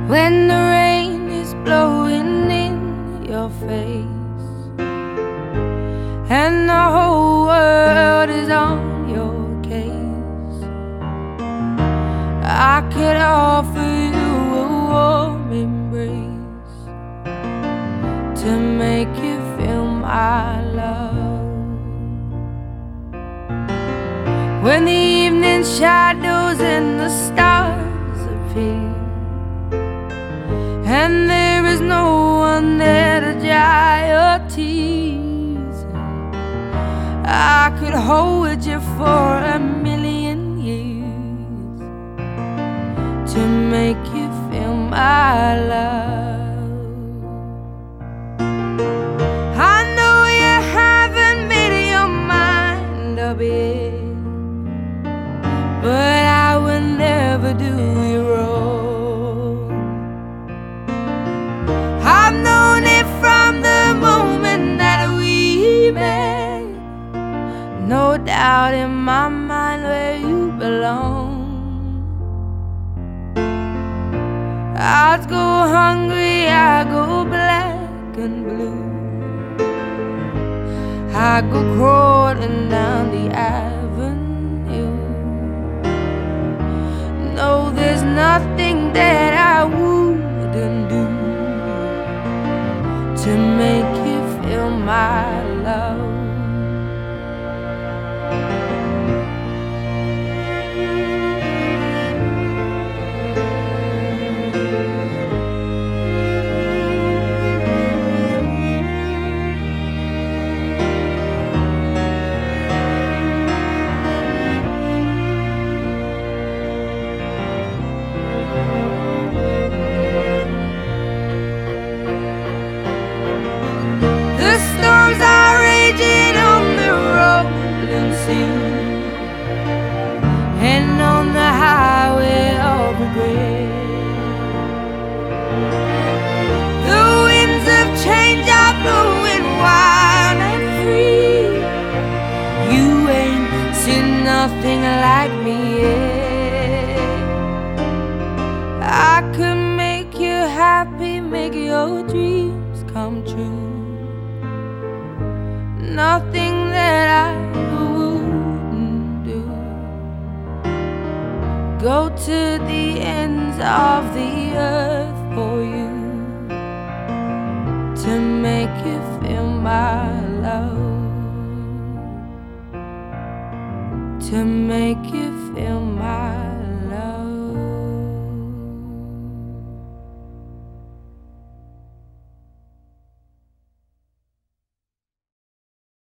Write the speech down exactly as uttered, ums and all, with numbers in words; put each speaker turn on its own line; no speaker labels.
when the rain is blowing in your face and the whole world is on your case. I could offer you a warm embrace to make you feel my love. When the evening shadows and the stars appear and there is no one there to dry your tears, I could hold you for a million years to make you feel my love. I know you haven't made your mind up yet, but I will never do you wrong. I've known it from the moment that we met, no doubt in my mind where you belong. I'd go hungry, I go black and blue, I go crawling down the avenue. No, there's nothing that I wouldn't do to make you feel my love. The storms are raging on the rolling sea and on the highway of regret. The winds of change are blowing wild and free. You ain't seen nothing like me yet. I could make you happy, make your dreams come true. Nothing that I wouldn't do. Go to the ends of the earth for you to make you feel my love, to make you feel